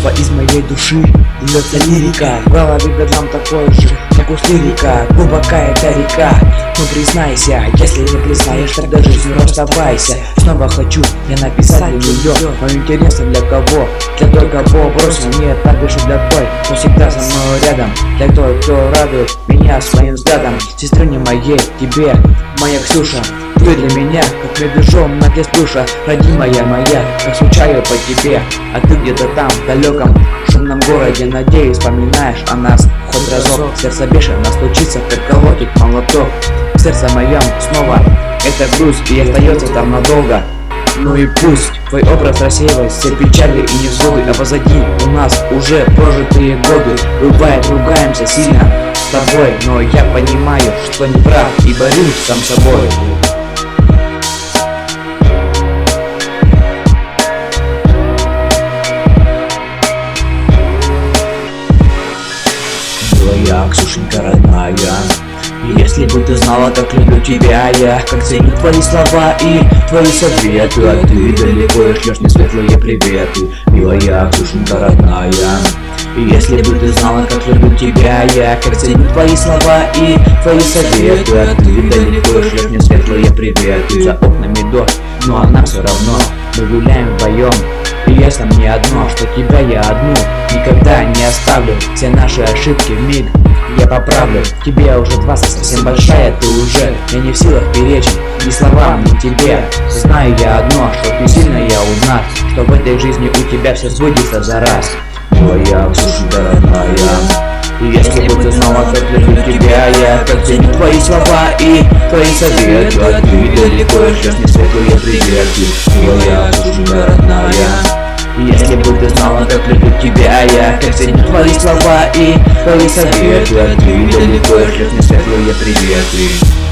снова из моей души льется лирика. В голове бедлам такой же, как у лирика. Глубокая эта река, ну признайся. Если не признаешь, тогда жизнью расставайся. Снова хочу я написать для нее, но интересно для кого? Для той, кого бросил, нет, напишу для той, кто всегда со мной рядом. Для той, кто радует меня своим взглядом. Сестрыне моей, тебе, моя Ксюша, ты для меня, как медвежом на душа. Родимая моя, как скучаю по тебе, а ты где-то там, в далеком шумном городе. Надеюсь, вспоминаешь о нас хоть разок. Сердце бешено стучится, как колотит молоток. В сердце моем снова это грусть, и остается там надолго. Ну и пусть твой образ рассеивает все печали и невзгоды, а позади у нас уже прожитые годы. Бывает, ругаемся сильно с тобой, но я понимаю, что не прав, и борюсь сам с собой. Милая Ксюшенька родная, если бы ты знала, как люблю тебя я, как ценю твои слова и твои советы, а ты далеко шлешь мне светлые приветы. Милая Ксюшенька родная, если бы ты знала, как люблю тебя я, как ценю твои слова и твои советы, а ты далеко шлешь мне светлые приветы. За окнами дождь, но нам все равно, мы гуляем вдвоем. И ясно мне одно, что тебя я одну никогда не оставлю. Все наши ошибки вмиг я поправлю. Тебе уже 20, совсем большая ты уже. Я не в силах перечить ни словам, ни тебе. Знаю я одно, что не сильно я узнать, что в этой жизни у тебя все сбудется за раз. Моя Ксюшенька родная, если бы ты знала, как люблю тебя я, как ценю твои слова и твои советы, а ты далеко шлешь мне светлые приветы. Моя Ксюшенька родная, если бы ты знала, как люблю тебя я, как ценю твои слова и твои советы, а ты далеко шлешь мне светлые приветы.